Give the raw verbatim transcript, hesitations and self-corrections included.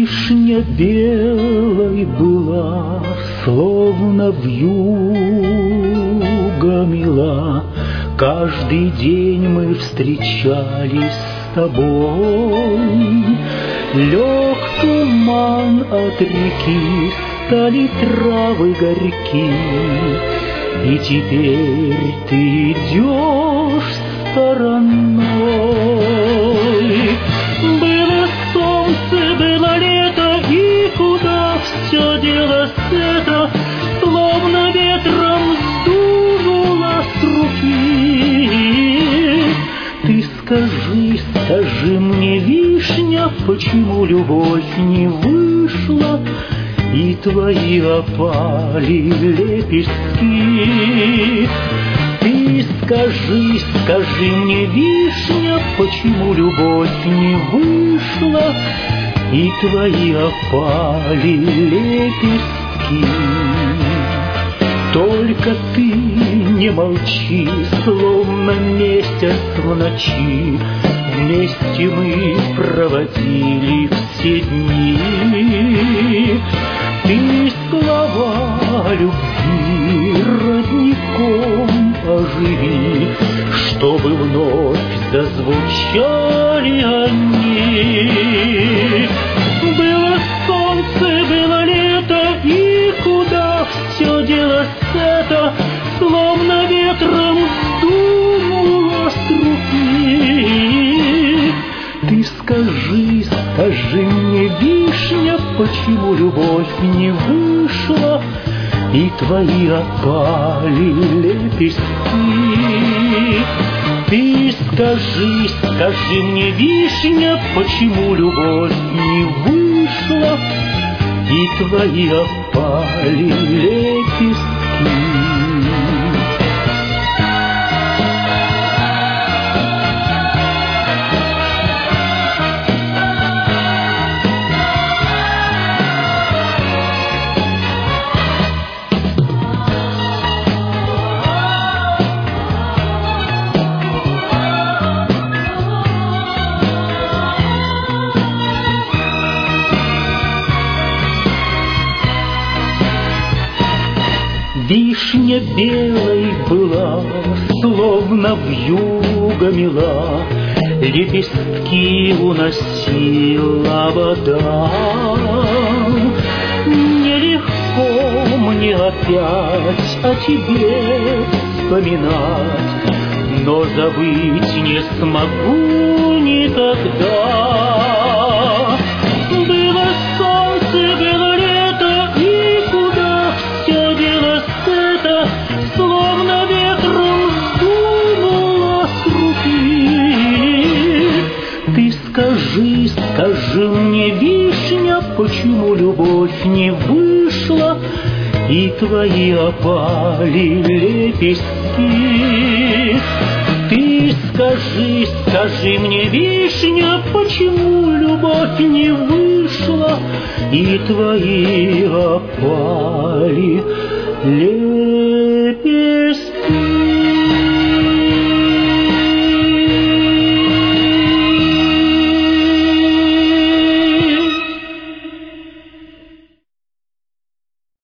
Вишня белой была, словно вьюга мила. Каждый день мы встречались с тобой. Лег туман от реки, стали травы горьки, и теперь ты идешь стороной. Было солнце, было лето, и куда все дело это, словно ветром сдуло с руки. Ты скажи, скажи мне, вишня, почему любовь не вышла, и твои опали лепестки? Ты скажи, скажи мне, вишня, почему любовь не вышла, и твои опали лепестки? Только ты не молчи, словно месяц в ночи. Вместе мы проводили все дни. Ты слова любви родником оживи, чтобы вновь зазвучали они. Было солнце, было лето, и куда все делось это, словно ветром сдуло с руки. Ты скажи, скажи мне, вишня, почему любовь не вышла, и твои опали лепестки? Ты скажи, скажи мне, вишня, почему любовь не вышла, и твои опали лепестки? Вишня белой была, словно вьюга мила, лепестки уносила вода. Нелегко мне опять о тебе вспоминать, но забыть не смогу никогда. Было солнце, было лето, и куда все делось это, словно ветром сдуло с руки. Ты скажи, скажи мне, вишня, почему любовь не вышла, и твои опали лепестки? Ты скажи, скажи мне, вишня, почему любовь не вышла, и твои опали лепестки?